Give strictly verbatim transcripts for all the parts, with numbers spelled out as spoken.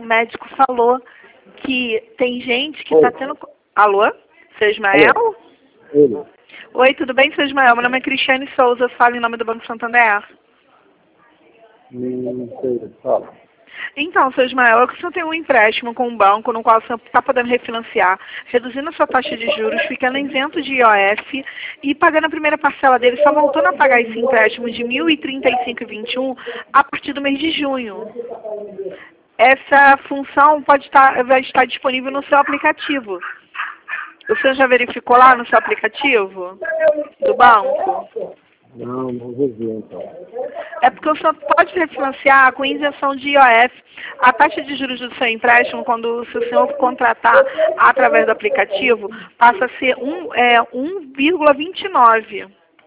o médico falou que tem gente que está tendo... Alô? Seu Ismael? Ele. Oi, tudo bem, seu Ismael? Meu nome é Cristiane Souza, falo em nome do Banco Santander. Não sei, fala. Então, seu Ismael, é que o senhor tem um empréstimo com um banco no qual o senhor está podendo refinanciar, reduzindo a sua taxa de juros, ficando isento de I O F e pagando a primeira parcela dele, só voltando a pagar esse empréstimo de mil e trinta e cinco reais e vinte e um centavos a partir do mês de junho. Essa função pode estar, vai estar disponível no seu aplicativo. O senhor já verificou lá no seu aplicativo do banco? Não, não vou ver, então. É porque o senhor pode refinanciar com isenção de I O F. A taxa de juros do seu empréstimo, quando se o senhor contratar através do aplicativo, passa a ser um, é, um vírgula vinte e nove.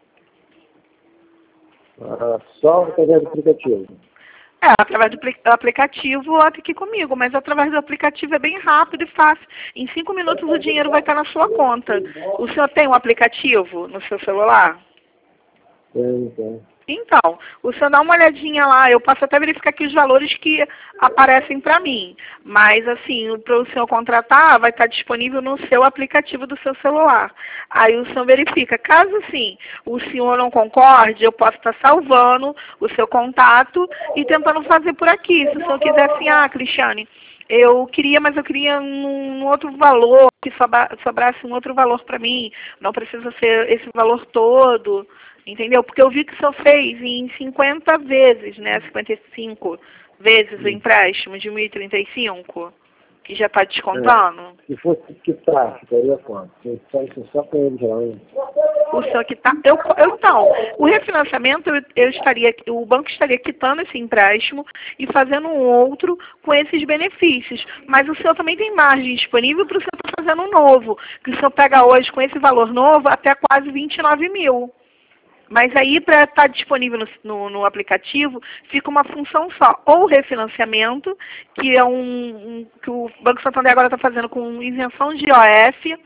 Ah, só através do aplicativo. É, através do aplicativo até aqui comigo, mas através do aplicativo é bem rápido e fácil. Em cinco minutos o dinheiro vai estar na sua conta. O senhor tem um aplicativo no seu celular? Tem, tem. Então, o senhor dá uma olhadinha lá, eu posso até verificar aqui os valores que aparecem para mim. Mas, assim, para o senhor contratar, vai estar disponível no seu aplicativo do seu celular. Aí o senhor verifica. Caso, assim, o senhor não concorde, eu posso estar salvando o seu contato e tentando fazer por aqui. Se o senhor quiser, assim, ah, Cristiane, eu queria, mas eu queria um, um outro valor, que sobra, sobrasse um outro valor para mim. Não precisa ser esse valor todo. Entendeu? Porque eu vi que o senhor fez em cinquenta vezes, né? cinquenta e cinco vezes o empréstimo de mil e trinta e cinco, que já está descontando. É. Se fosse quitar, ficaria quanto? Só, só com ele já, hein? O senhor quitar... Eu, eu, então, o refinanciamento, eu, eu estaria, o banco estaria quitando esse empréstimo e fazendo um outro com esses benefícios. Mas o senhor também tem margem disponível para o senhor estar fazendo um novo, que o senhor pega hoje com esse valor novo até quase vinte e nove mil. Mas aí, para estar disponível no, no, no aplicativo, fica uma função só. Ou refinanciamento, que é um, um que o Banco Santander agora está fazendo com isenção de I O F,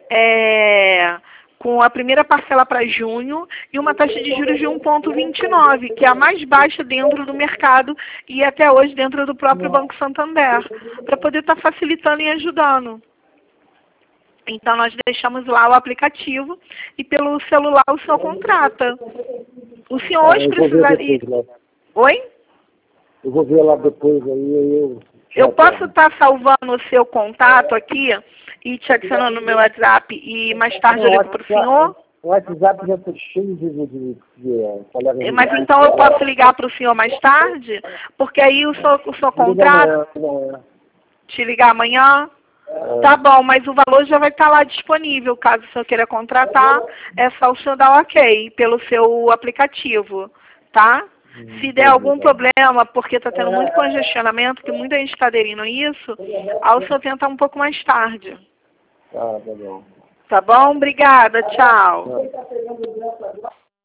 é, com a primeira parcela para junho, e uma taxa de juros de um vírgula vinte e nove, que é a mais baixa dentro do mercado e até hoje dentro do próprio Banco Santander, para poder estar facilitando e ajudando. Então, nós deixamos lá o aplicativo e pelo celular o senhor contrata. O senhor hoje precisaria... Oi? Eu vou ver lá depois aí. Eu, eu posso estar salvando o seu contato aqui e te adicionando no meu WhatsApp e mais tarde eu ligo para o senhor? O WhatsApp já está cheio de... de, de, de Mas então eu posso ligar para o senhor mais tarde? Porque aí o senhor, o senhor contrata... Te ligar amanhã? Tá bom, mas o valor já vai estar lá disponível. Caso o senhor queira contratar, é só o senhor dar ok pelo seu aplicativo, tá? Se der algum problema, porque está tendo muito congestionamento, que muita gente está aderindo a isso, aí o senhor tenta um pouco mais tarde. Tá, tá bom. Tá bom? Obrigada, tchau.